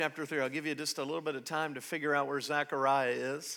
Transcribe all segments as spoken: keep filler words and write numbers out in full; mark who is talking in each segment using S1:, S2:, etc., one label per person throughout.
S1: Chapter three, I'll give you just a little bit of time to figure out where Zechariah is.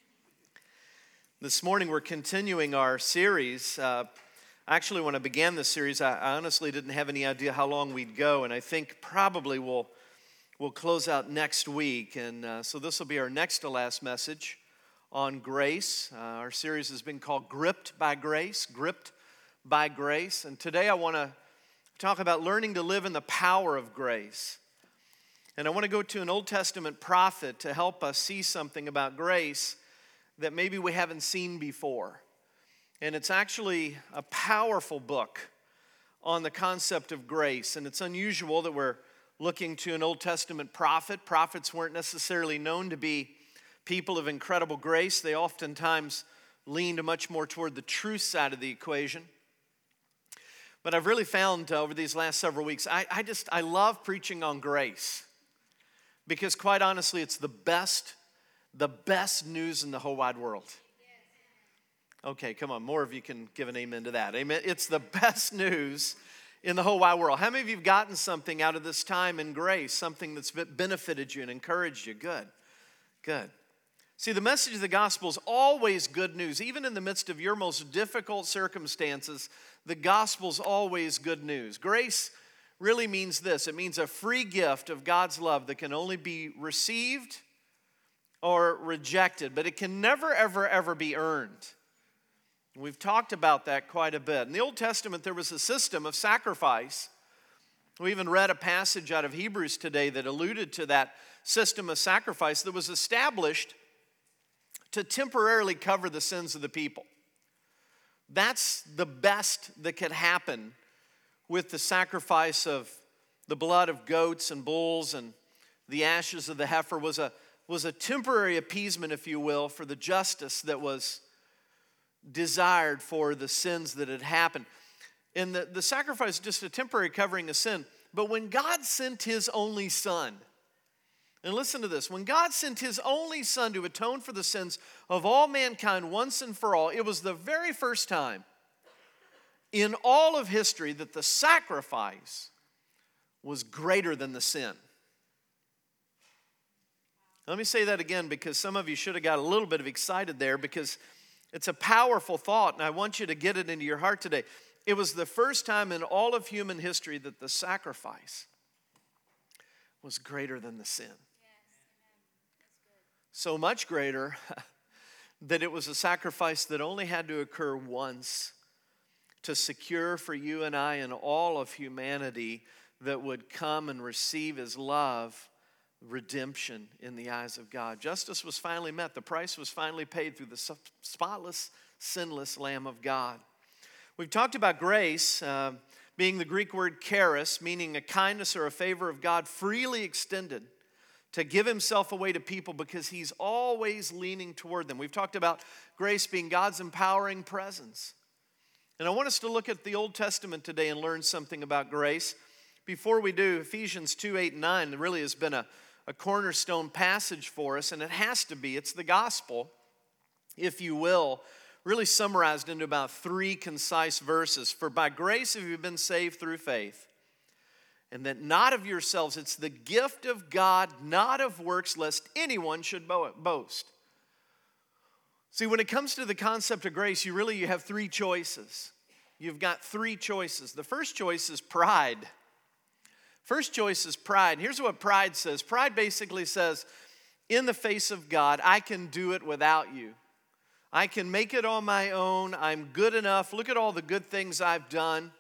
S1: This morning we're continuing our series. Uh, actually, when I began this series, I, I honestly didn't have any idea how long we'd go, and I think probably we'll, we'll close out next week. And uh, so this will be our next to last message on grace. Uh, our series has been called Gripped by Grace, Gripped by Grace. And today I want to talk about learning to live in the power of grace. And I want to go to an Old Testament prophet to help us see something about grace that maybe we haven't seen before. And it's actually a powerful book on the concept of grace. And it's unusual that we're looking to an Old Testament prophet. Prophets weren't necessarily known to be people of incredible grace. They oftentimes leaned much more toward the truth side of the equation. But I've really found uh, over these last several weeks, I, I just, I love preaching on grace. Because quite honestly, it's the best, the best news in the whole wide world. Okay, come on, more of you can give an amen to that. Amen. It's the best news in the whole wide world. How many of you have gotten something out of this time in grace, something that's benefited you and encouraged you? Good, good. See, the message of the gospel is always good news. Even in the midst of your most difficult circumstances, the gospel is always good news. Grace really means this. It means a free gift of God's love that can only be received or rejected, but it can never, ever, ever be earned. We've talked about that quite a bit. In the Old Testament, there was a system of sacrifice. We even read a passage out of Hebrews today that alluded to that system of sacrifice that was established to temporarily cover the sins of the people. That's the best that could happen with the sacrifice of the blood of goats and bulls and the ashes of the heifer was a, was a temporary appeasement, if you will, for the justice that was desired for the sins that had happened. And the, the sacrifice is just a temporary covering of sin. But when God sent His only Son, and listen to this, when God sent His only Son to atone for the sins of all mankind once and for all, it was the very first time in all of history that the sacrifice was greater than the sin. Let me say that again because some of you should have got a little bit of excited there because it's a powerful thought and I want you to get it into your heart today. It was the first time in all of human history that the sacrifice was greater than the sin. Yes, so much greater that it was a sacrifice that only had to occur once to secure for you and I and all of humanity that would come and receive His love, redemption in the eyes of God. Justice was finally met. The price was finally paid through the spotless, sinless Lamb of God. We've talked about grace uh, being the Greek word charis, meaning a kindness or a favor of God freely extended to give Himself away to people because He's always leaning toward them. We've talked about grace being God's empowering presence. And I want us to look at the Old Testament today and learn something about grace. Before we do, Ephesians two, eight, and nine really has been a, a cornerstone passage for us, and it has to be. It's the gospel, if you will, really summarized into about three concise verses. For by grace have you been saved through faith, and that not of yourselves, it's the gift of God, not of works, lest anyone should boast. See, when it comes to the concept of grace, you really you have three choices. You've got three choices. The first choice is pride. First choice is pride. Here's what pride says. Pride basically says, in the face of God, I can do it without you. I can make it on my own. I'm good enough. Look at all the good things I've done.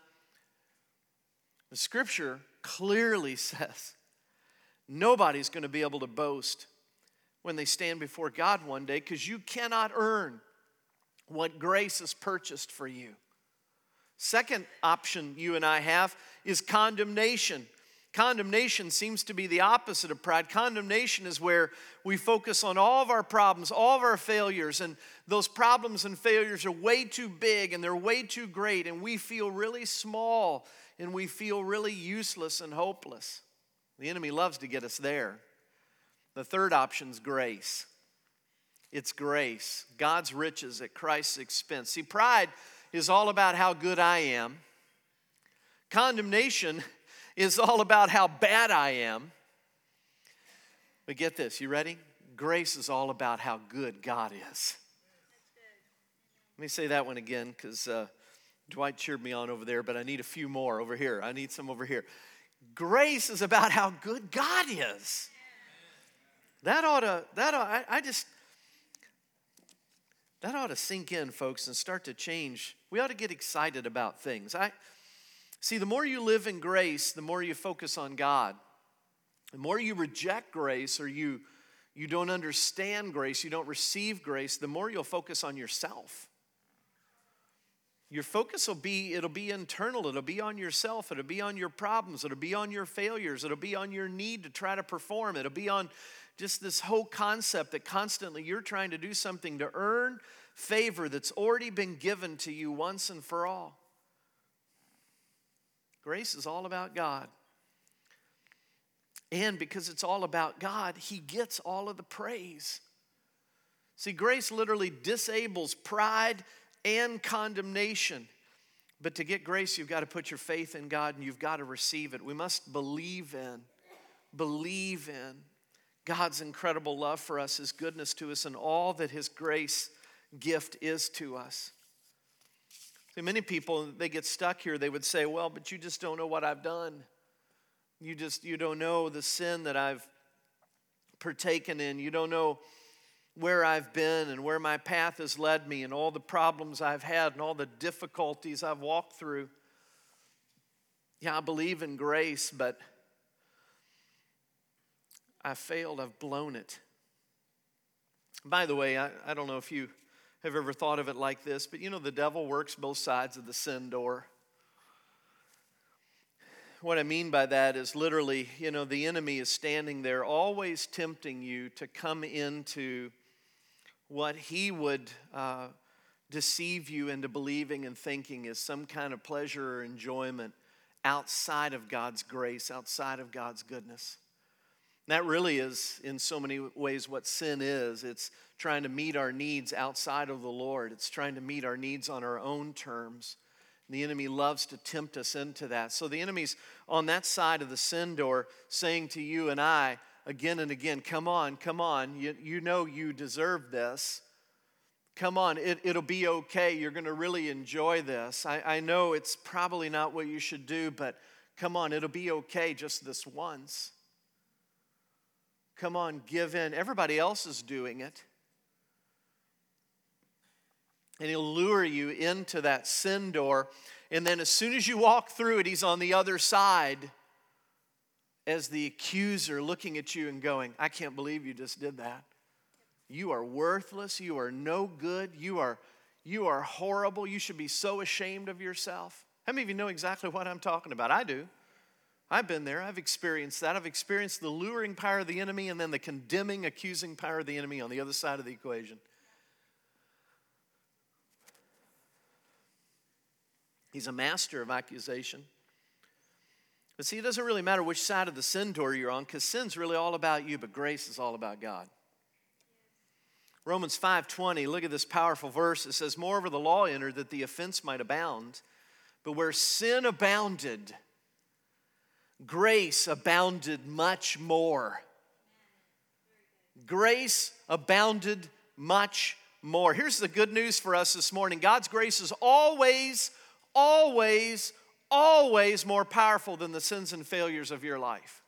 S1: The Scripture clearly says nobody's going to be able to boast when they stand before God one day because you cannot earn what grace has purchased for you. Second option you and I have is condemnation. Condemnation seems to be the opposite of pride. Condemnation is where we focus on all of our problems, all of our failures, and those problems and failures are way too big and they're way too great, and we feel really small and we feel really useless and hopeless. The enemy loves to get us there. The third option is grace. It's grace, God's riches at Christ's expense. See, pride is all about how good I am. Condemnation is all about how bad I am. But get this, you ready? Grace is all about how good God is. Let me say that one again because uh, Dwight cheered me on over there, but I need a few more over here. I need some over here. Grace is about how good God is. That ought to, that ought, I, I just, that ought to sink in, folks, and start to change. We ought to get excited about things. I see, the more you live in grace, the more you focus on God. The more you reject grace or you, you don't understand grace, you don't receive grace, the more you'll focus on yourself. Your focus will be, it'll be internal, it'll be on yourself, it'll be on your problems, it'll be on your failures, it'll be on your need to try to perform, it'll be on just this whole concept that constantly you're trying to do something to earn favor that's already been given to you once and for all. Grace is all about God. And because it's all about God, He gets all of the praise. See, grace literally disables pride and condemnation. But to get grace, you've got to put your faith in God and you've got to receive it. We must believe in, believe in God's incredible love for us, His goodness to us, and all that His grace gift is to us. See, many people, they get stuck here. They would say, well, but you just don't know what I've done. You just, you don't know the sin that I've partaken in. You don't know where I've been and where my path has led me and all the problems I've had and all the difficulties I've walked through. Yeah, I believe in grace, but I failed, I've blown it. By the way, I, I don't know if you have ever thought of it like this, but you know the devil works both sides of the sin door. What I mean by that is literally, you know, the enemy is standing there always tempting you to come into what he would uh, deceive you into believing and thinking is some kind of pleasure or enjoyment outside of God's grace, outside of God's goodness. That really is, in so many ways, what sin is. It's trying to meet our needs outside of the Lord. It's trying to meet our needs on our own terms. And the enemy loves to tempt us into that. So the enemy's on that side of the sin door saying to you and I again and again, come on, come on. You, you know you deserve this. Come on, it, it'll be okay. You're going to really enjoy this. I, I know it's probably not what you should do, but come on, it'll be okay just this once. Come on, give in. Everybody else is doing it. And he'll lure you into that sin door. And then as soon as you walk through it, he's on the other side as the accuser looking at you and going, I can't believe you just did that. You are worthless. You are no good. You are, you are horrible. You should be so ashamed of yourself. How many of you know exactly what I'm talking about? I do. I've been there. I've experienced that. I've experienced the luring power of the enemy and then the condemning, accusing power of the enemy on the other side of the equation. He's a master of accusation. But see, it doesn't really matter which side of the sin door you're on because sin's really all about you, but grace is all about God. Romans five twenty, look at this powerful verse. It says, moreover, the law entered that the offense might abound, but where sin abounded, grace abounded much more. Grace abounded much more. Here's the good news for us this morning. God's grace is always, always, always more powerful than the sins and failures of your life.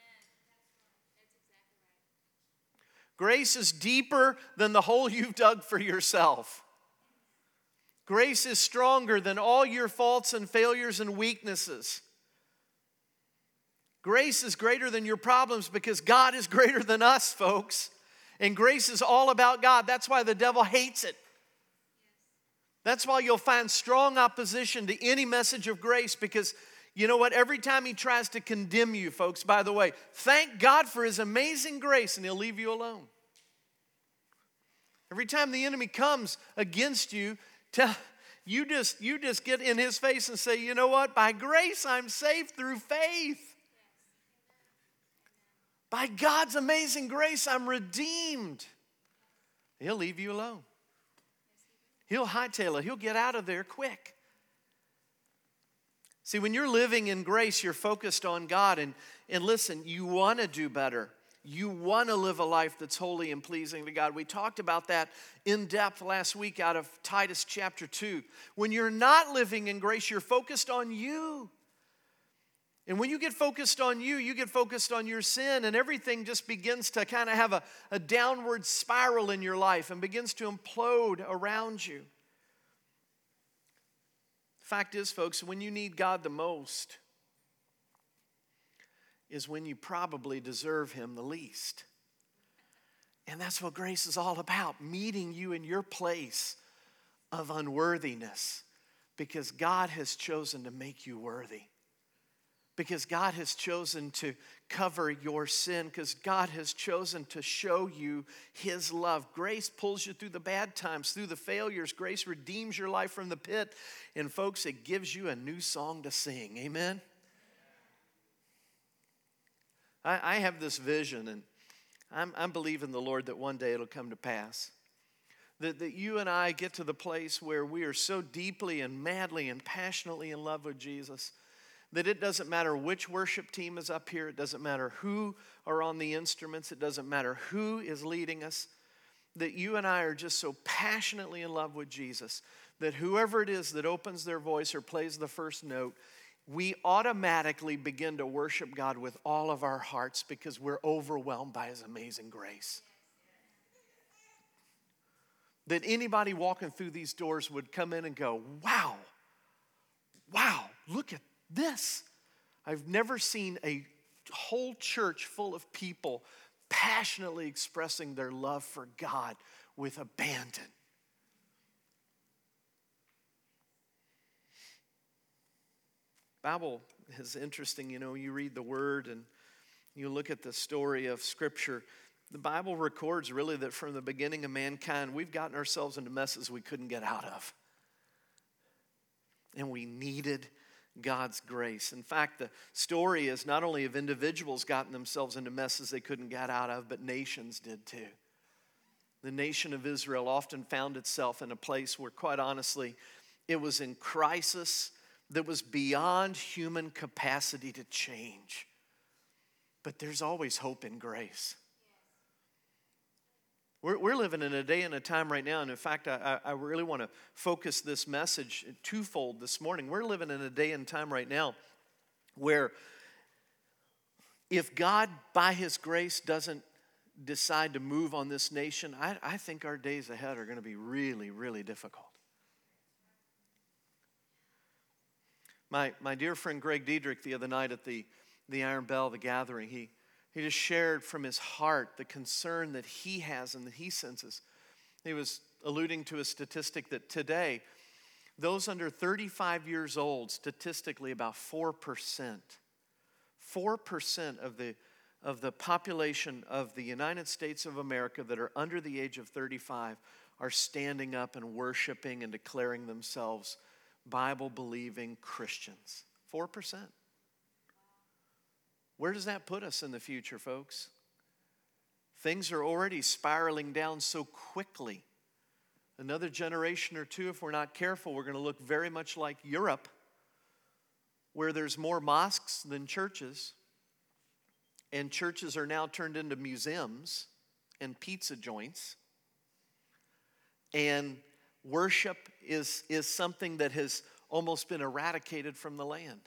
S1: Grace is deeper than the hole you've dug for yourself. Grace is stronger than all your faults and failures and weaknesses. Grace is greater than your problems because God is greater than us, folks. And grace is all about God. That's why the devil hates it. That's why you'll find strong opposition to any message of grace because you know what? Every time he tries to condemn you, folks, by the way, thank God for his amazing grace and he'll leave you alone. Every time the enemy comes against you, tell, you just, you just get in his face and say, you know what? By grace, I'm saved through faith. By God's amazing grace, I'm redeemed. He'll leave you alone. He'll hightail it. He'll get out of there quick. See, when you're living in grace, you're focused on God. And, and listen, you want to do better. you want to live a life that's holy and pleasing to God. We talked about that in depth last week out of Titus chapter two. When you're not living in grace, you're focused on you. And when you get focused on you, you get focused on your sin, and everything just begins to kind of have a, a downward spiral in your life and begins to implode around you. Fact is, folks, when you need God the most is when you probably deserve Him the least. And that's what grace is all about, meeting you in your place of unworthiness, because God has chosen to make you worthy. Because God has chosen to cover your sin, because God has chosen to show you His love. Grace pulls you through the bad times, through the failures. Grace redeems your life from the pit. And folks, it gives you a new song to sing. Amen? I, I have this vision, and I'm, I'm believing the Lord that one day it'll come to pass. That, that you and I get to the place where we are so deeply and madly and passionately in love with Jesus that it doesn't matter which worship team is up here. It doesn't matter who are on the instruments. It doesn't matter who is leading us. That you and I are just so passionately in love with Jesus that whoever it is that opens their voice or plays the first note, we automatically begin to worship God with all of our hearts because we're overwhelmed by His amazing grace. That anybody walking through these doors would come in and go, wow, wow, look at this. I've never seen a whole church full of people passionately expressing their love for God with abandon. Bible is interesting, you know, you read the Word and you look at the story of Scripture. The Bible records really that from the beginning of mankind, we've gotten ourselves into messes we couldn't get out of. And we needed God's grace. In fact, the story is not only of individuals gotten themselves into messes they couldn't get out of, but nations did too. The nation of Israel often found itself in a place where, quite honestly, it was in crisis that was beyond human capacity to change. But there's always hope in grace. We're, we're living in a day and a time right now, and in fact, I, I really want to focus this message twofold this morning. We're living in a day and time right now where if God, by His grace, doesn't decide to move on this nation, I, I think our days ahead are going to be really, really difficult. My, my dear friend Greg Diedrich the other night at the, the Iron Bell, the gathering, he He just shared from his heart the concern that he has and that he senses. He was alluding to a statistic that today, those under thirty-five years old, statistically about four percent, four percent of the, of the population of the United States of America that are under the age of thirty-five are standing up and worshiping and declaring themselves Bible-believing Christians. four percent. Where does that put us in the future, folks? Things are already spiraling down so quickly. Another generation or two, if we're not careful, we're going to look very much like Europe, where there's more mosques than churches, and churches are now turned into museums and pizza joints, and worship is, is something that has almost been eradicated from the land.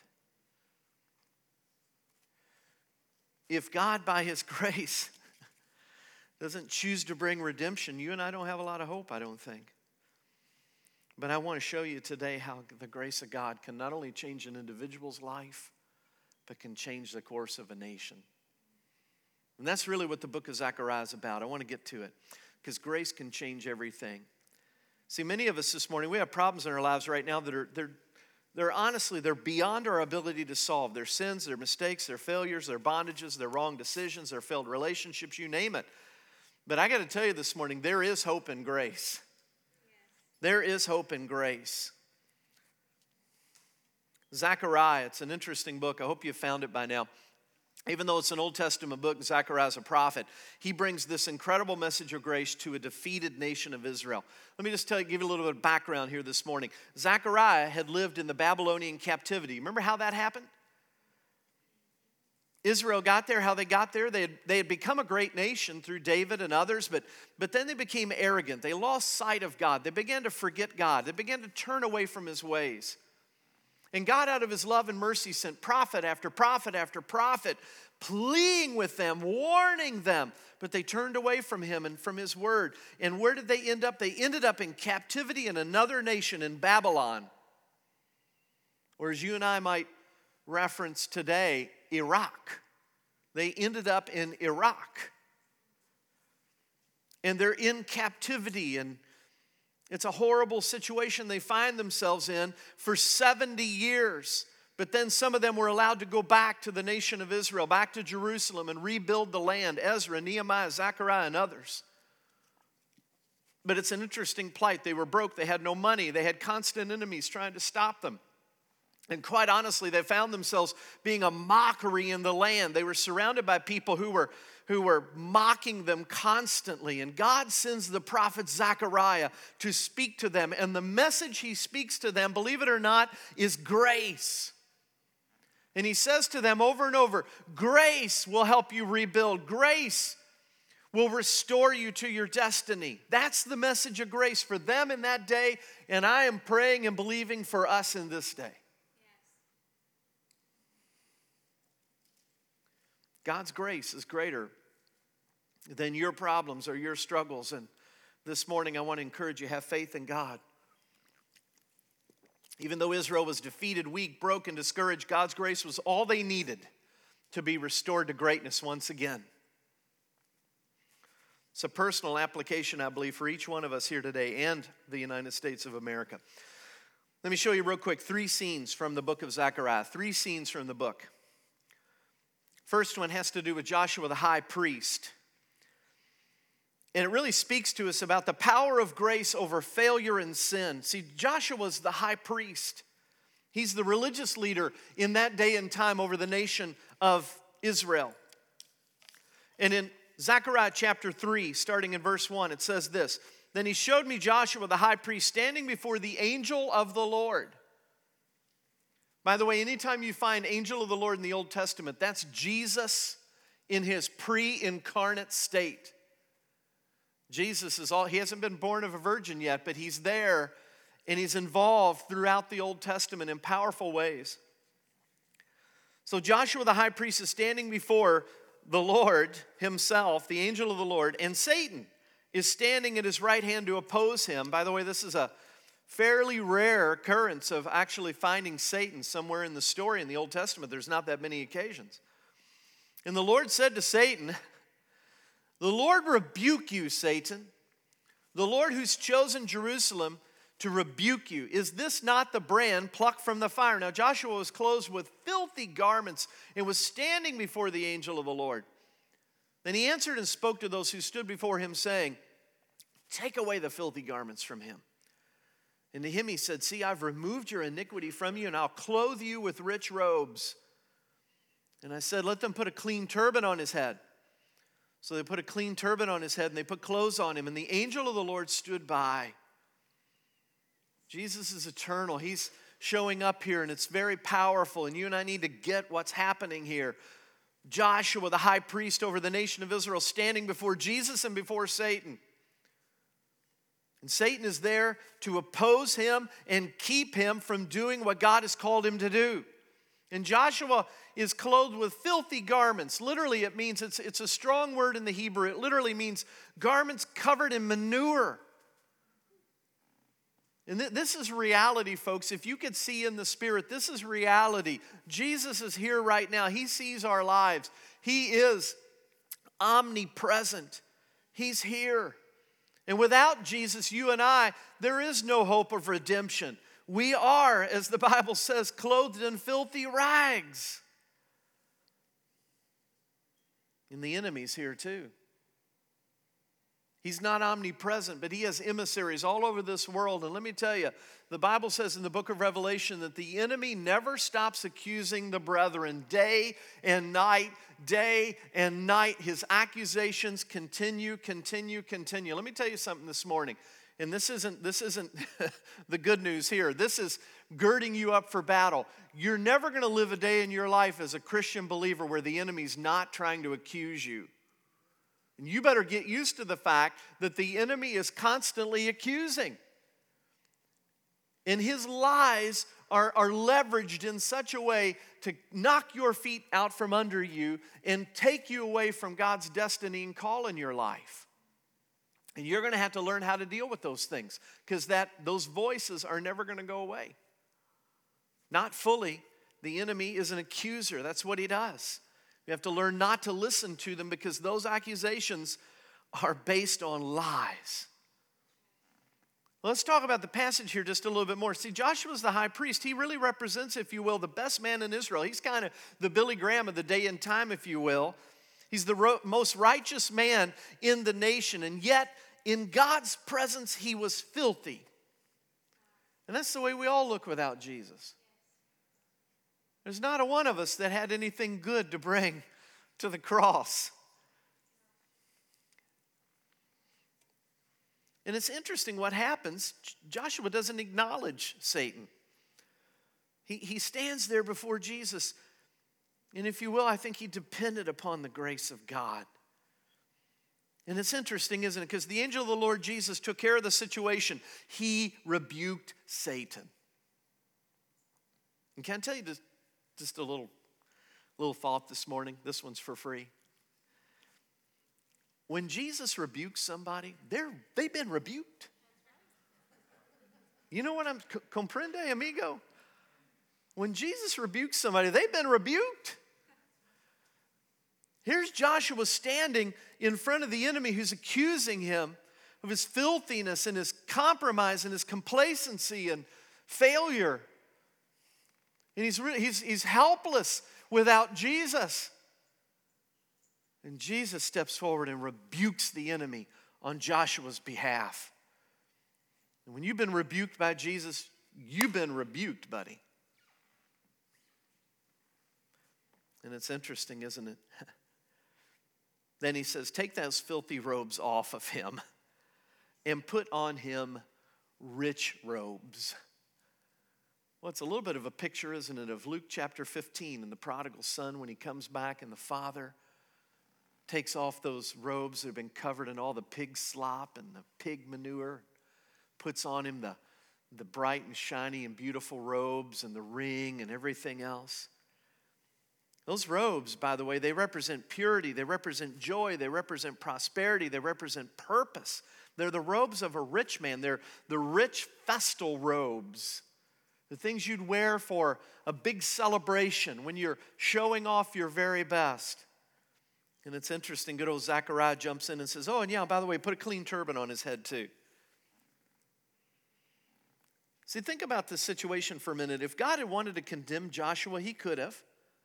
S1: If God, by His grace, doesn't choose to bring redemption, you and I don't have a lot of hope, I don't think. But I want to show you today how the grace of God can not only change an individual's life, but can change the course of a nation. And that's really what the book of Zechariah is about. I want to get to it, because grace can change everything. See, many of us this morning, we have problems in our lives right now that are they're They're honestly, they're beyond our ability to solve. Their sins, their mistakes, their failures, their bondages, their wrong decisions, their failed relationships, you name it. But I got to tell you this morning, there is hope in grace. There is hope in grace. Zechariah, it's an interesting book. I hope you found it by now. Even though it's an Old Testament book, Zechariah is a prophet. He brings this incredible message of grace to a defeated nation of Israel. Let me just tell you, give you a little bit of background here this morning. Zechariah had lived in the Babylonian captivity. Remember how that happened? Israel got there, how they got there, they had, they had become a great nation through David and others, but, but then they became arrogant. They lost sight of God. They began to forget God. They began to turn away from his ways. And God, out of his love and mercy, sent prophet after prophet after prophet, pleading with them, warning them. But they turned away from him and from his word. And where did they end up? They ended up in captivity in another nation, in Babylon. Or as you and I might reference today, Iraq. They ended up in Iraq. And they're in captivity, and it's a horrible situation they find themselves in for seventy years. But then some of them were allowed to go back to the nation of Israel, back to Jerusalem, and rebuild the land. Ezra, Nehemiah, Zechariah, and others. But it's an interesting plight. They were broke. They had no money. They had constant enemies trying to stop them. And quite honestly, they found themselves being a mockery in the land. They were surrounded by people who were, who were mocking them constantly. And God sends the prophet Zechariah to speak to them. And the message he speaks to them, believe it or not, is grace. And he says to them over and over, grace will help you rebuild. Grace will restore you to your destiny. That's the message of grace for them in that day. And I am praying and believing for us in this day. God's grace is greater than your problems or your struggles. And this morning I want to encourage you, have faith in God. Even though Israel was defeated, weak, broken, discouraged, God's grace was all they needed to be restored to greatness once again. It's a personal application, I believe, for each one of us here today and the United States of America. Let me show you real quick three scenes from the book of Zechariah. Three scenes from the book. First one has to do with Joshua the high priest. And it really speaks to us about the power of grace over failure and sin. See, Joshua was the high priest. He's the religious leader in that day and time over the nation of Israel. And in Zechariah chapter three, starting in verse one, it says this, "Then he showed me Joshua the high priest standing before the angel of the Lord." By the way, anytime you find angel of the Lord in the Old Testament, that's Jesus in his pre-incarnate state. Jesus is all, he hasn't been born of a virgin yet, but he's there and he's involved throughout the Old Testament in powerful ways. So Joshua the high priest is standing before the Lord himself, the angel of the Lord, and Satan is standing at his right hand to oppose him. By the way, this is a fairly rare occurrence of actually finding Satan somewhere in the story in the Old Testament. There's not that many occasions. And the Lord said to Satan, "The Lord rebuke you, Satan. The Lord who's chosen Jerusalem to rebuke you. Is this not the brand plucked from the fire?" Now Joshua was clothed with filthy garments and was standing before the angel of the Lord. Then he answered and spoke to those who stood before him, saying, "Take away the filthy garments from him." And to him he said, "See, I've removed your iniquity from you, and I'll clothe you with rich robes." And I said, "Let them put a clean turban on his head." So they put a clean turban on his head, and they put clothes on him. And the angel of the Lord stood by. Jesus is eternal. He's showing up here, and it's very powerful. And you and I need to get what's happening here. Joshua, the high priest over the nation of Israel, standing before Jesus and before Satan. And Satan is there to oppose him and keep him from doing what God has called him to do. And Joshua is clothed with filthy garments. Literally, it means, it's, it's a strong word in the Hebrew. It literally means garments covered in manure. And th- this is reality, folks. If you could see in the Spirit, this is reality. Jesus is here right now. He sees our lives. He is omnipresent. He's here. And without Jesus, you and I, there is no hope of redemption. We are, as the Bible says, clothed in filthy rags. And the enemy's here too. He's not omnipresent, but he has emissaries all over this world. And let me tell you, the Bible says in the book of Revelation that the enemy never stops accusing the brethren day and night, day and night. His accusations continue, continue, continue. Let me tell you something this morning. And this isn't, this isn't the good news here. This is girding you up for battle. You're never going to live a day in your life as a Christian believer where the enemy's not trying to accuse you. And you better get used to the fact that the enemy is constantly accusing. And his lies are, are leveraged in such a way to knock your feet out from under you and take you away from God's destiny and call in your life. And you're going to have to learn how to deal with those things because that those voices are never going to go away. Not fully. The enemy is an accuser. That's what he does. You have to learn not to listen to them because those accusations are based on lies. Let's talk about the passage here just a little bit more. See, Joshua's the high priest. He really represents, if you will, the best man in Israel. He's kind of the Billy Graham of the day and time, if you will. He's the ro- most righteous man in the nation, and yet in God's presence he was filthy. And that's the way we all look without Jesus. There's not a one of us that had anything good to bring to the cross. And it's interesting what happens. Joshua doesn't acknowledge Satan. He, he stands there before Jesus. And if you will, I think he depended upon the grace of God. And it's interesting, isn't it? Because the angel of the Lord Jesus took care of the situation. He rebuked Satan. And can I tell you just, just a little, little thought this morning? This one's for free. When Jesus rebukes somebody, they're, they've been rebuked. You know what I'm, comprende, amigo? When Jesus rebukes somebody, they've been rebuked. Here's Joshua standing in front of the enemy who's accusing him of his filthiness and his compromise and his complacency and failure. And he's, really, he's, he's helpless without Jesus. And Jesus steps forward and rebukes the enemy on Joshua's behalf. And when you've been rebuked by Jesus, you've been rebuked, buddy. And it's interesting, isn't it? Then he says, take those filthy robes off of him and put on him rich robes. Well, it's a little bit of a picture, isn't it, of Luke chapter fifteen and the prodigal son when he comes back and the father takes off those robes that have been covered in all the pig slop and the pig manure, puts on him the, the bright and shiny and beautiful robes and the ring and everything else. Those robes, by the way, they represent purity, they represent joy, they represent prosperity, they represent purpose. They're the robes of a rich man. They're the rich festal robes, the things you'd wear for a big celebration when you're showing off your very best. And it's interesting, good old Zechariah jumps in and says, oh, and yeah, by the way, put a clean turban on his head too. See, think about this situation for a minute. If God had wanted to condemn Joshua, he could have.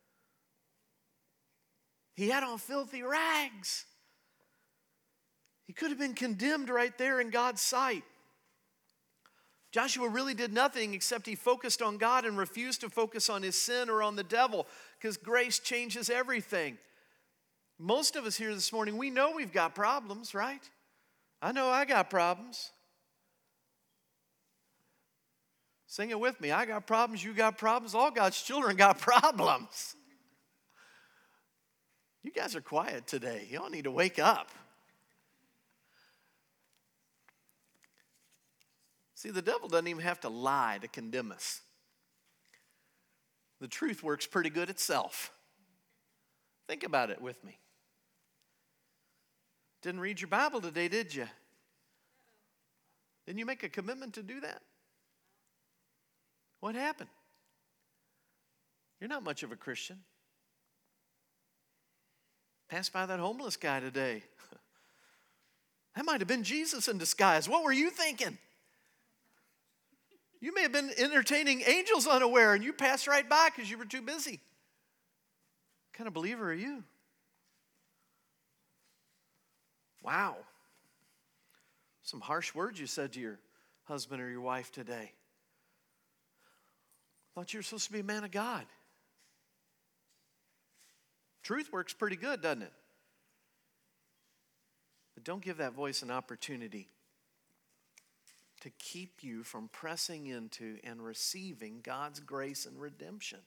S1: He had on filthy rags. He could have been condemned right there in God's sight. Joshua really did nothing except he focused on God and refused to focus on his sin or on the devil because grace changes everything. Most of us here this morning, we know we've got problems, right? I know I got problems. Sing it with me. I got problems, you got problems, all God's children got problems. You guys are quiet today. Y'all need to wake up. See, the devil doesn't even have to lie to condemn us. The truth works pretty good itself. Think about it with me. Didn't read your Bible today, did you? Didn't you make a commitment to do that? What happened? You're not much of a Christian. Passed by that homeless guy today. That might have been Jesus in disguise. What were you thinking? You may have been entertaining angels unaware and you passed right by because you were too busy. What kind of believer are you? Wow. Some harsh words you said to your husband or your wife today. Thought you were supposed to be a man of God. Truth works pretty good, doesn't it? But don't give that voice an opportunity to keep you from pressing into and receiving God's grace and redemption.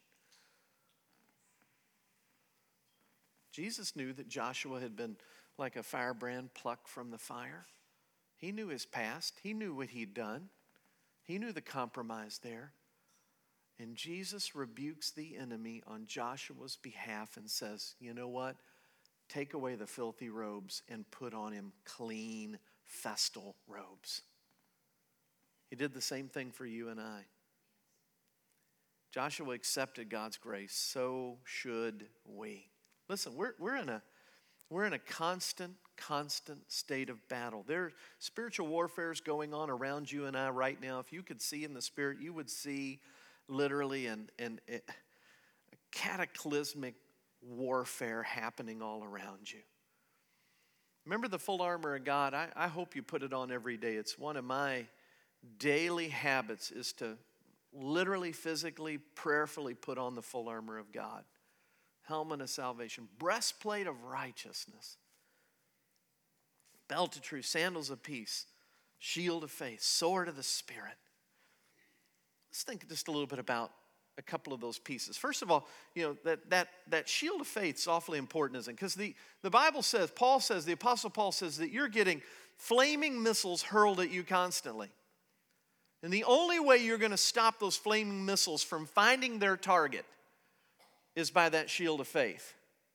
S1: Jesus knew that Joshua had been like a firebrand plucked from the fire. He knew his past. He knew what he'd done. He knew the compromise there. And Jesus rebukes the enemy on Joshua's behalf and says, you know what? Take away the filthy robes and put on him clean, festal robes. He did the same thing for you and I. Joshua accepted God's grace. So should we. Listen, we're, we're in a we're in a constant, constant state of battle. There, spiritual warfare is going on around you and I right now. If you could see in the spirit, you would see literally an, an, a cataclysmic warfare happening all around you. Remember the full armor of God? I, I hope you put it on every day. It's one of my daily habits is to literally, physically, prayerfully put on the full armor of God. Helmet of salvation, breastplate of righteousness, belt of truth, sandals of peace, shield of faith, sword of the Spirit. Let's think just a little bit about a couple of those pieces. First of all, you know, that that that shield of faith is awfully important, isn't it? Because the, the Bible says, Paul says, the Apostle Paul says that you're getting flaming missiles hurled at you constantly. And the only way you're going to stop those flaming missiles from finding their target is by that shield of faith.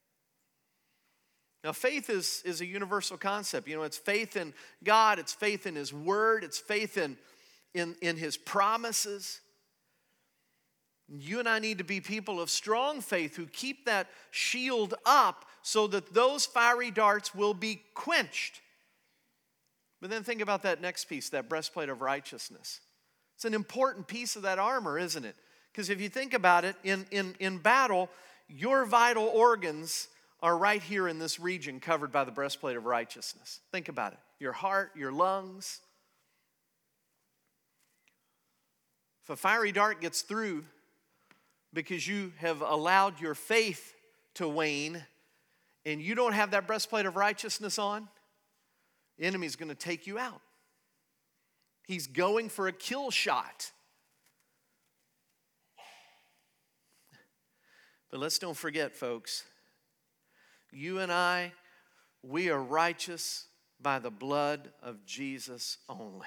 S1: Now, faith is, is a universal concept. You know, it's faith in God, it's faith in His Word, it's faith in, in, in His promises. You and I need to be people of strong faith who keep that shield up so that those fiery darts will be quenched. But then think about that next piece, that breastplate of righteousness. It's an important piece of that armor, isn't it? Because if you think about it, in, in, in battle, your vital organs are right here in this region covered by the breastplate of righteousness. Think about it. Your heart, your lungs. If a fiery dart gets through because you have allowed your faith to wane and you don't have that breastplate of righteousness on, the enemy's going to take you out. He's going for a kill shot. But let's don't forget, folks, you and I, we are righteous by the blood of Jesus only.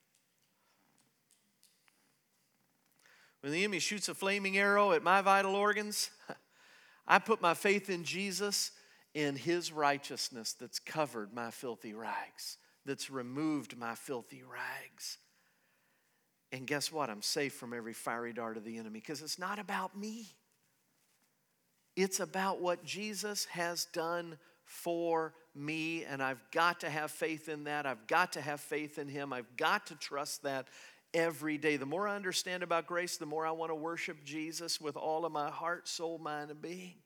S1: When the enemy shoots a flaming arrow at my vital organs, I put my faith in Jesus, in His righteousness that's covered my filthy rags, that's removed my filthy rags. And guess what? I'm safe from every fiery dart of the enemy because it's not about me. It's about what Jesus has done for me, and I've got to have faith in that. I've got to have faith in Him. I've got to trust that every day. The more I understand about grace, the more I want to worship Jesus with all of my heart, soul, mind, and being.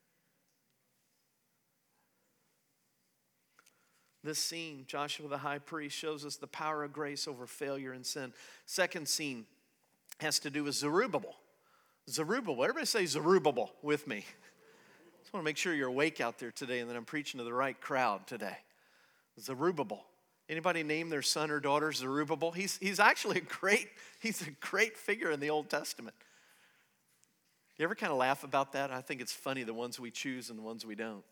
S1: This scene, Joshua the high priest, shows us the power of grace over failure and sin. Second scene has to do with Zerubbabel. Zerubbabel. Everybody say Zerubbabel with me. I just want to make sure you're awake out there today and that I'm preaching to the right crowd today. Zerubbabel. Anybody name their son or daughter Zerubbabel? He's, he's actually a great, he's a great figure in the Old Testament. You ever kind of laugh about that? I think it's funny, the ones we choose and the ones we don't.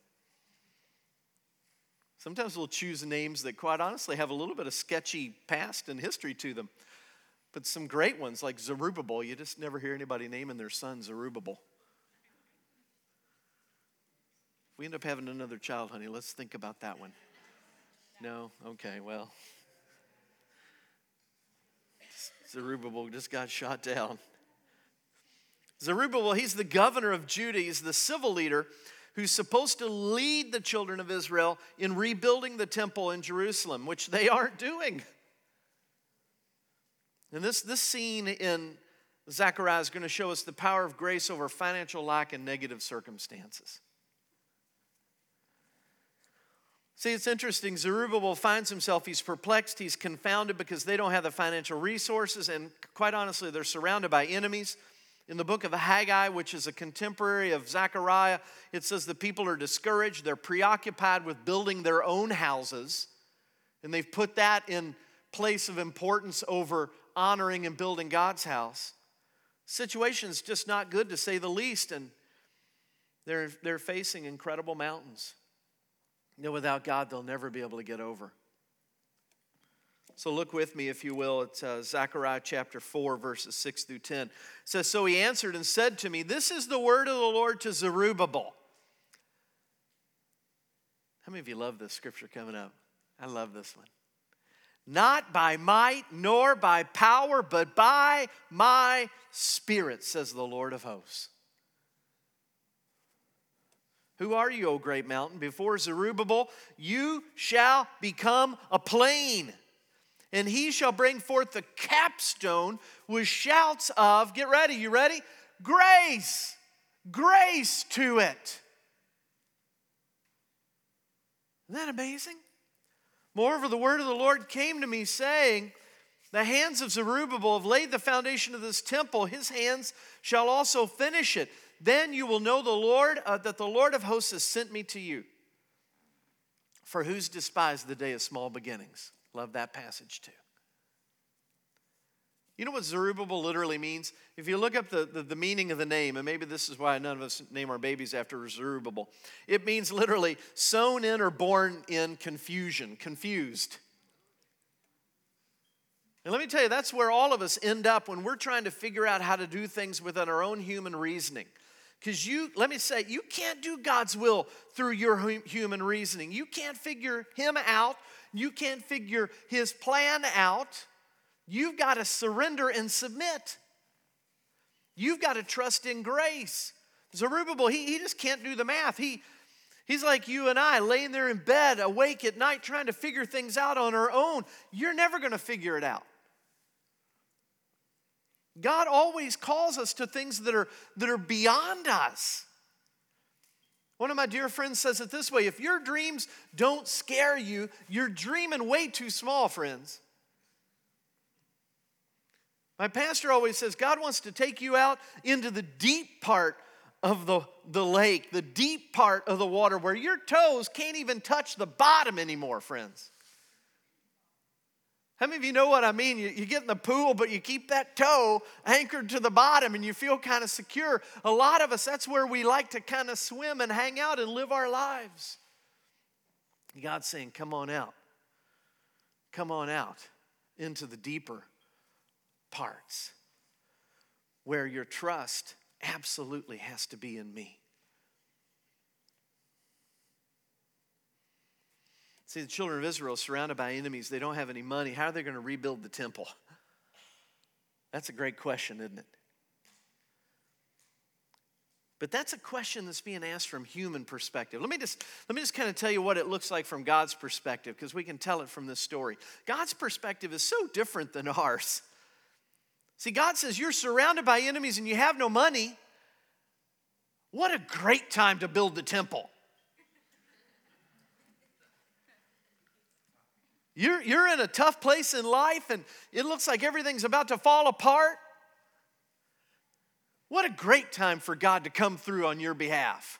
S1: Sometimes we'll choose names that quite honestly have a little bit of sketchy past and history to them. But some great ones like Zerubbabel, you just never hear anybody naming their son Zerubbabel. If we end up having another child, honey, let's think about that one. No? Okay, well. Zerubbabel just got shot down. Zerubbabel, he's the governor of Judah. He's the civil leader who's supposed to lead the children of Israel in rebuilding the temple in Jerusalem, which they aren't doing. And this, this scene in Zechariah is going to show us the power of grace over financial lack and negative circumstances. See, it's interesting. Zerubbabel finds himself, he's perplexed, he's confounded because they don't have the financial resources, and quite honestly, they're surrounded by enemies. In the book of Haggai, which is a contemporary of Zechariah, it says the people are discouraged. They're preoccupied with building their own houses, and they've put that in place of importance over honoring and building God's house. Situation's just not good, to say the least, and they're, they're facing incredible mountains. You know, without God, they'll never be able to get over. So look with me, if you will, at uh, Zechariah chapter four, verses six through ten. It says, "So he answered and said to me, this is the word of the Lord to Zerubbabel." How many of you love this scripture coming up? I love this one. "Not by might nor by power, but by my Spirit, says the Lord of hosts." Who are you, O great mountain? Before Zerubbabel, you shall become a plain. And he shall bring forth the capstone with shouts of, get ready, you ready? Grace, grace to it. Isn't that amazing? Moreover, the word of the Lord came to me, saying, the hands of Zerubbabel have laid the foundation of this temple. His hands shall also finish it. Then you will know the Lord, uh, that the Lord of hosts has sent me to you. For who's despised the day of small beginnings? Love that passage too. You know what Zerubbabel literally means? If you look up the, the, the meaning of the name, and maybe this is why none of us name our babies after Zerubbabel. It means literally sown in or born in confusion, confused. And let me tell you, that's where all of us end up when we're trying to figure out how to do things within our own human reasoning. Because you, let me say, you can't do God's will through your human reasoning. You can't figure him out. You can't figure his plan out. You've got to surrender and submit. You've got to trust in grace. Zerubbabel, he, he just can't do the math. He, he's like you and I, laying there in bed, awake at night, trying to figure things out on our own. You're never going to figure it out. God always calls us to things that are, that are beyond us. One of my dear friends says it this way: if your dreams don't scare you, you're dreaming way too small, friends. My pastor always says God wants to take you out into the deep part of the, the lake, the deep part of the water where your toes can't even touch the bottom anymore, friends. How many of you know what I mean? You, you get in the pool, but you keep that toe anchored to the bottom and you feel kind of secure. A lot of us, that's where we like to kind of swim and hang out and live our lives. God's saying, come on out. Come on out into the deeper parts where your trust absolutely has to be in me. See, the children of Israel are surrounded by enemies. They don't have any money. How are they going to rebuild the temple? That's a great question, isn't it? But that's a question that's being asked from human perspective. Let me just, let me just kind of tell you what it looks like from God's perspective, because we can tell it from this story. God's perspective is so different than ours. See, God says, you're surrounded by enemies and you have no money. What a great time to build the temple. You're, you're in a tough place in life and it looks like everything's about to fall apart. What a great time for God to come through on your behalf.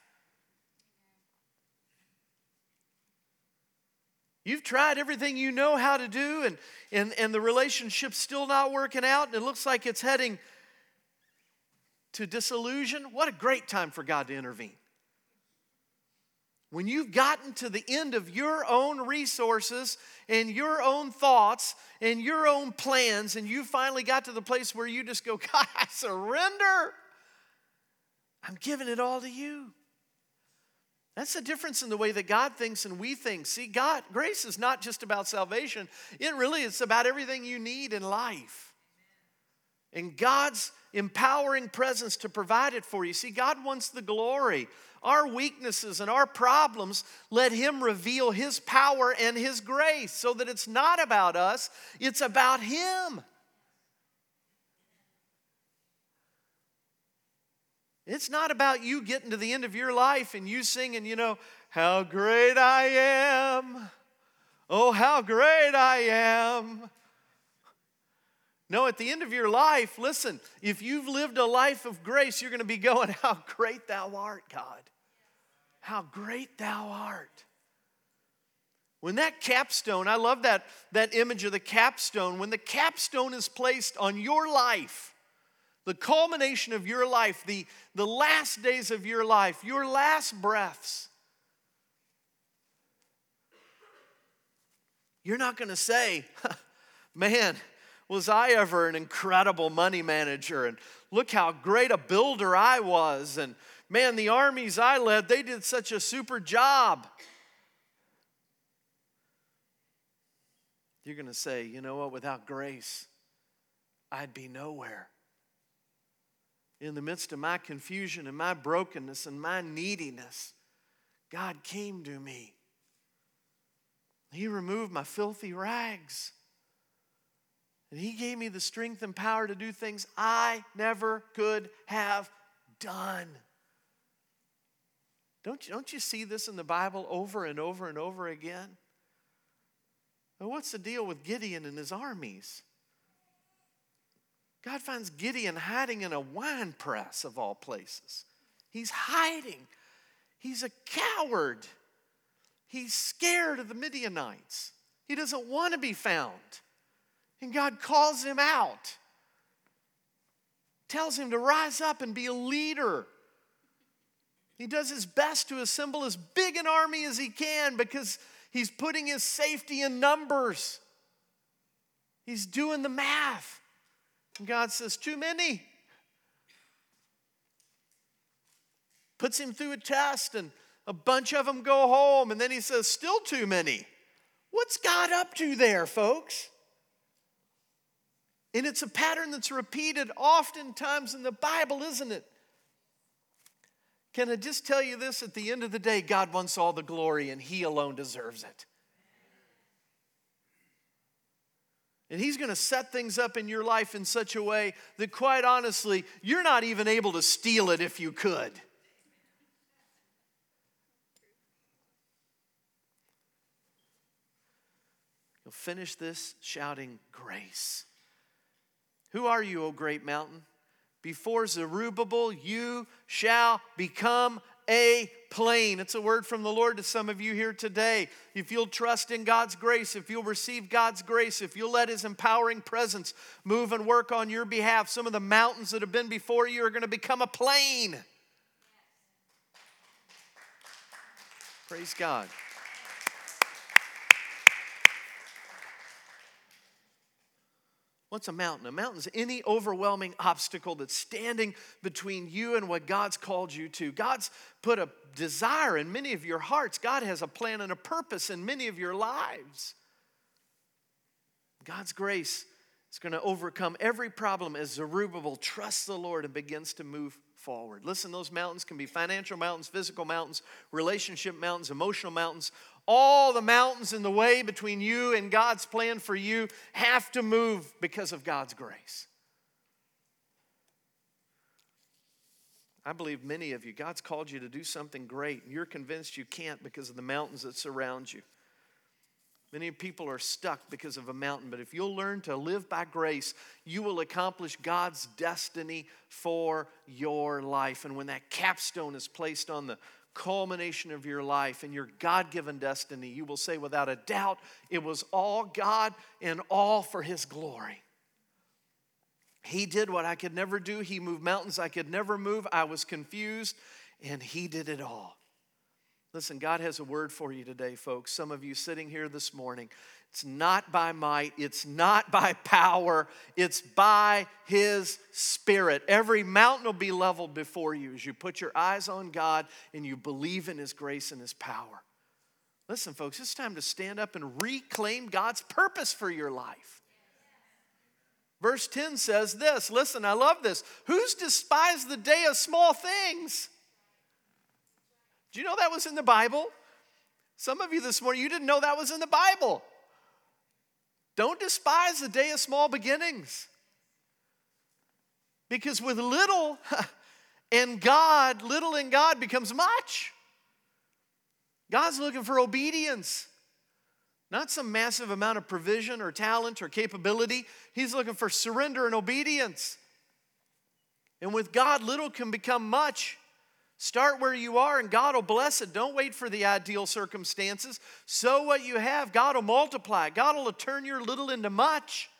S1: You've tried everything you know how to do and, and, and the relationship's still not working out and it looks like it's heading to disillusion. What a great time for God to intervene. When you've gotten to the end of your own resources and your own thoughts and your own plans and you finally got to the place where you just go, God, I surrender. I'm giving it all to you. That's the difference in the way that God thinks and we think. See, God, grace is not just about salvation. It really is about everything you need in life. And God's empowering presence to provide it for you. See, God wants the glory. Our weaknesses and our problems, let him reveal his power and his grace so that it's not about us, it's about him. It's not about you getting to the end of your life and you singing, you know, how great I am. Oh, how great I am. No, at the end of your life, listen, if you've lived a life of grace, you're going to be going, how great thou art, God. How great thou art. When that capstone, I love that, that image of the capstone, when the capstone is placed on your life, the culmination of your life, the, the last days of your life, your last breaths, you're not going to say, man, was I ever an incredible money manager, and look how great a builder I was, and man, the armies I led, they did such a super job. You're going to say, you know what, without grace, I'd be nowhere. In the midst of my confusion and my brokenness and my neediness, God came to me. He removed my filthy rags. And He gave me the strength and power to do things I never could have done. Don't you, don't you see this in the Bible over and over and over again? Well, what's the deal with Gideon and his armies? God finds Gideon hiding in a wine press of all places. He's hiding. He's a coward. He's scared of the Midianites. He doesn't want to be found. And God calls him out. Tells him to rise up and be a leader. He does his best to assemble as big an army as he can because he's putting his safety in numbers. He's doing the math. And God says, too many. Puts him through a test and a bunch of them go home. And then he says, still too many. What's God up to there, folks? And it's a pattern that's repeated oftentimes in the Bible, isn't it? Can I just tell you this? At the end of the day, God wants all the glory and He alone deserves it. And He's going to set things up in your life in such a way that, quite honestly, you're not even able to steal it if you could. You'll finish this shouting, grace. Who are you, O great mountain? Before Zerubbabel, you shall become a plain. It's a word from the Lord to some of you here today. If you'll trust in God's grace, if you'll receive God's grace, if you'll let His empowering presence move and work on your behalf, some of the mountains that have been before you are going to become a plain. Praise God. What's a mountain? A mountain is any overwhelming obstacle that's standing between you and what God's called you to. God's put a desire in many of your hearts. God has a plan and a purpose in many of your lives. God's grace is going to overcome every problem as Zerubbabel trusts the Lord and begins to move forward. Listen, those mountains can be financial mountains, physical mountains, relationship mountains, emotional mountains. All the mountains in the way between you and God's plan for you have to move because of God's grace. I believe many of you, God's called you to do something great, and you're convinced you can't because of the mountains that surround you. Many people are stuck because of a mountain, but if you'll learn to live by grace, you will accomplish God's destiny for your life. And when that capstone is placed on the culmination of your life and your God-given destiny, you will say without a doubt, it was all God and all for His glory. He did what I could never do. He moved mountains I could never move. I was confused, and He did it all. Listen, God has a word for you today, folks. Some of you sitting here this morning, it's not by might, it's not by power, it's by His Spirit. Every mountain will be leveled before you as you put your eyes on God and you believe in His grace and His power. Listen, folks, it's time to stand up and reclaim God's purpose for your life. Verse ten says this, listen, I love this. Who's despised the day of small things? Do you know that was in the Bible? Some of you this morning, you didn't know that was in the Bible. Don't despise the day of small beginnings. Because with little in God, little in God becomes much. God's looking for obedience. Not some massive amount of provision or talent or capability. He's looking for surrender and obedience. And with God, little can become much. Start where you are and God will bless it. Don't wait for the ideal circumstances. Sow what you have. God will multiply it. God will turn your little into much.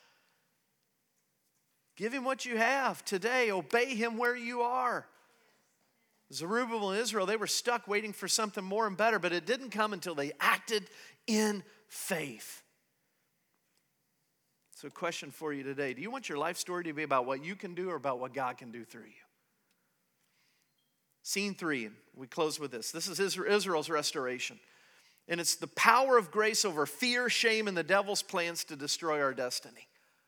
S1: Give him what you have today. Obey him where you are. Zerubbabel and Israel, they were stuck waiting for something more and better, but it didn't come until they acted in faith. So a question for you today. Do you want your life story to be about what you can do or about what God can do through you? Scene three, and we close with this. This is Israel's restoration. And it's the power of grace over fear, shame, and the devil's plans to destroy our destiny.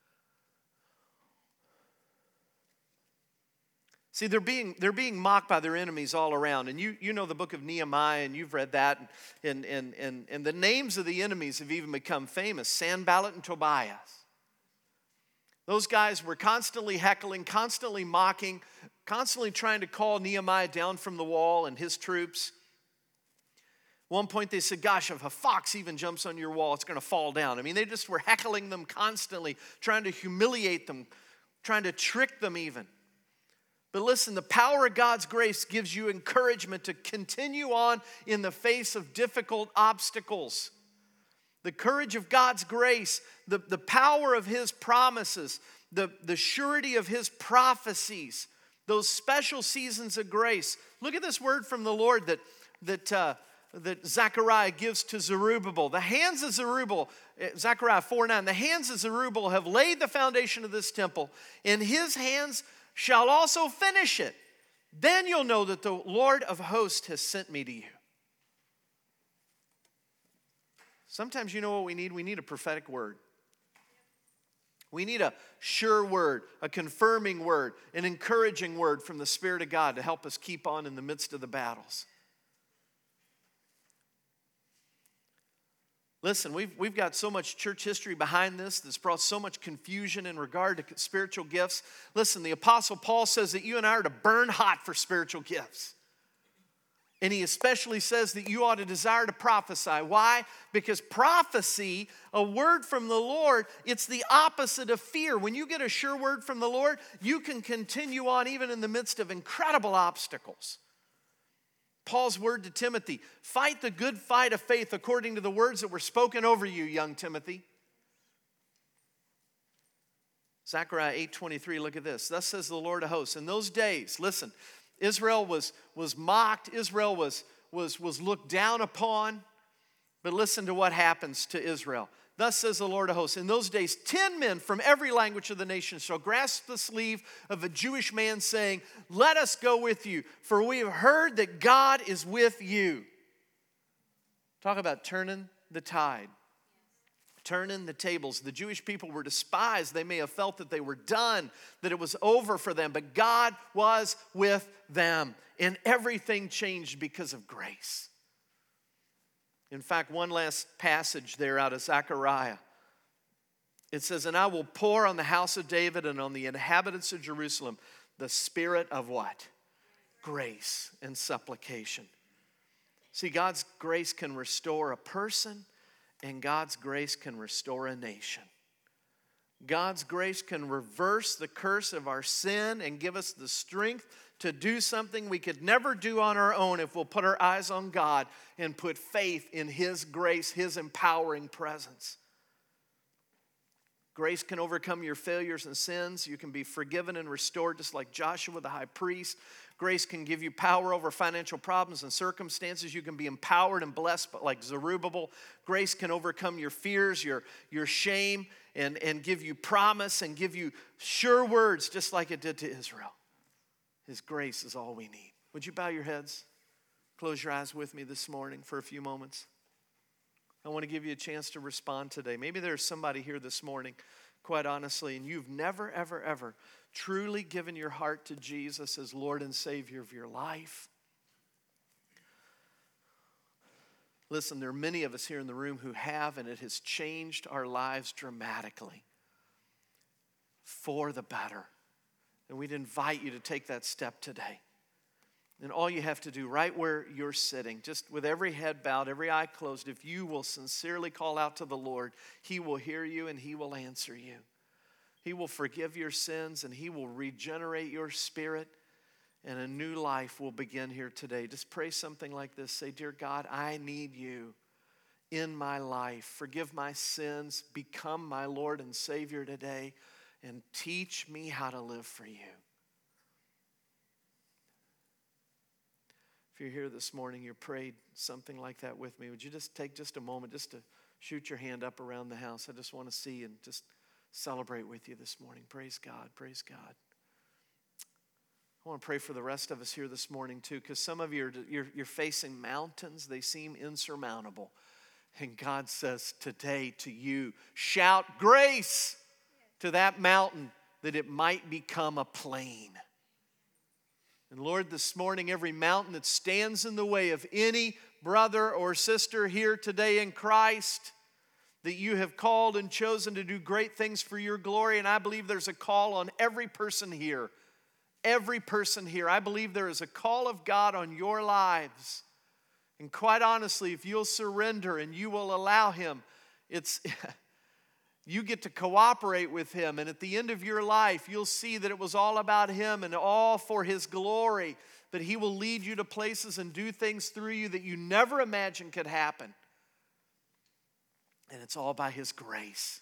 S1: See, they're being, they're being mocked by their enemies all around. And you, you know the book of Nehemiah, and you've read that. And, and, and, and the names of the enemies have even become famous. Sanballat and Tobias. Those guys were constantly heckling, constantly mocking, constantly trying to call Nehemiah down from the wall and his troops. At one point they said, gosh, if a fox even jumps on your wall, it's going to fall down. I mean, they just were heckling them constantly, trying to humiliate them, trying to trick them even. But listen, the power of God's grace gives you encouragement to continue on in the face of difficult obstacles. The courage of God's grace, the, the power of his promises, the, the surety of his prophecies, those special seasons of grace. Look at this word from the Lord that, that, uh, that Zechariah gives to Zerubbabel. The hands of Zerubbabel, Zechariah four nine, the hands of Zerubbabel have laid the foundation of this temple, and his hands shall also finish it. Then you'll know that the Lord of hosts has sent me to you. Sometimes you know what we need? We need a prophetic word. We need a sure word, a confirming word, an encouraging word from the Spirit of God to help us keep on in the midst of the battles. Listen, we've, we've got so much church history behind this that's brought so much confusion in regard to spiritual gifts. Listen, the Apostle Paul says that you and I are to burn hot for spiritual gifts. And he especially says that you ought to desire to prophesy. Why? Because prophecy, a word from the Lord, it's the opposite of fear. When you get a sure word from the Lord, you can continue on even in the midst of incredible obstacles. Paul's word to Timothy, fight the good fight of faith according to the words that were spoken over you, young Timothy. Zechariah eight twenty-three, look at this. Thus says the Lord of hosts, in those days, listen, Israel was, was mocked. Israel was, was, was looked down upon. But listen to what happens to Israel. Thus says the Lord of hosts, in those days, ten men from every language of the nation shall grasp the sleeve of a Jewish man, saying, let us go with you, for we have heard that God is with you. Talk about turning the tide. Turning the tables. The Jewish people were despised. They may have felt that they were done, that it was over for them, but God was with them, and everything changed because of grace. In fact, one last passage there out of Zechariah. It says, and I will pour on the house of David and on the inhabitants of Jerusalem the spirit of what? Grace and supplication. See, God's grace can restore a person, and God's grace can restore a nation. God's grace can reverse the curse of our sin and give us the strength to do something we could never do on our own if we'll put our eyes on God and put faith in his grace, his empowering presence. Grace can overcome your failures and sins. You can be forgiven and restored just like Joshua the high priest. Grace can give you power over financial problems and circumstances. You can be empowered and blessed like Zerubbabel. Grace can overcome your fears, your, your shame, and, and give you promise and give you sure words just like it did to Israel. His grace is all we need. Would you bow your heads? Close your eyes with me this morning for a few moments. I want to give you a chance to respond today. Maybe there's somebody here this morning, quite honestly, and you've never, ever, ever truly given your heart to Jesus as Lord and Savior of your life. Listen, there are many of us here in the room who have, and it has changed our lives dramatically for the better. And we'd invite you to take that step today. And all you have to do right where you're sitting, just with every head bowed, every eye closed, if you will sincerely call out to the Lord, he will hear you and he will answer you. He will forgive your sins and he will regenerate your spirit and a new life will begin here today. Just pray something like this. Say, dear God, I need you in my life. Forgive my sins. Become my Lord and Savior today, and teach me how to live for you. If you're here this morning, you prayed something like that with me, would you just take just a moment just to shoot your hand up around the house? I just want to see and just celebrate with you this morning. Praise God. Praise God. I want to pray for the rest of us here this morning too, because some of you, are, you're, you're facing mountains. They seem insurmountable. And God says today to you, shout grace to that mountain that it might become a plain. And Lord, this morning, every mountain that stands in the way of any brother or sister here today in Christ that you have called and chosen to do great things for your glory, and I believe there's a call on every person here. Every person here. I believe there is a call of God on your lives. And quite honestly, if you'll surrender and you will allow Him, it's you get to cooperate with Him. And at the end of your life, you'll see that it was all about Him and all for His glory. But He will lead you to places and do things through you that you never imagined could happen. And it's all by His grace.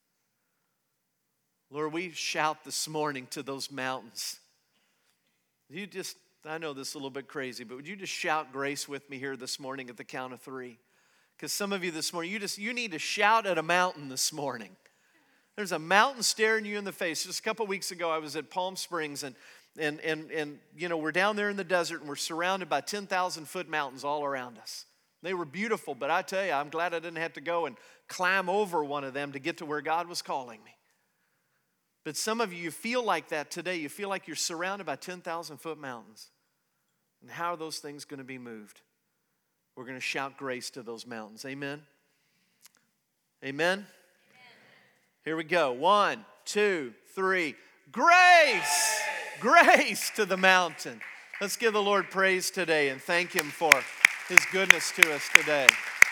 S1: Lord, we shout this morning to those mountains. You just, I know this is a little bit crazy, but would you just shout grace with me here this morning at the count of three? Because some of you this morning, you just you need to shout at a mountain this morning. There's a mountain staring you in the face. Just a couple weeks ago, I was at Palm Springs, and and and and you know we're down there in the desert, and we're surrounded by ten thousand foot mountains all around us. They were beautiful, but I tell you, I'm glad I didn't have to go and climb over one of them to get to where God was calling me. But some of you, you feel like that today. You feel like you're surrounded by ten thousand foot mountains. And how are those things going to be moved? We're going to shout grace to those mountains. Amen? Amen? Amen. Here we go. One, two, three. Grace! Grace to the mountain. Let's give the Lord praise today and thank Him for His goodness to us today.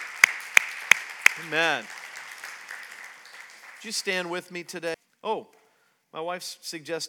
S1: Amen. Would you stand with me today? Oh, my wife suggested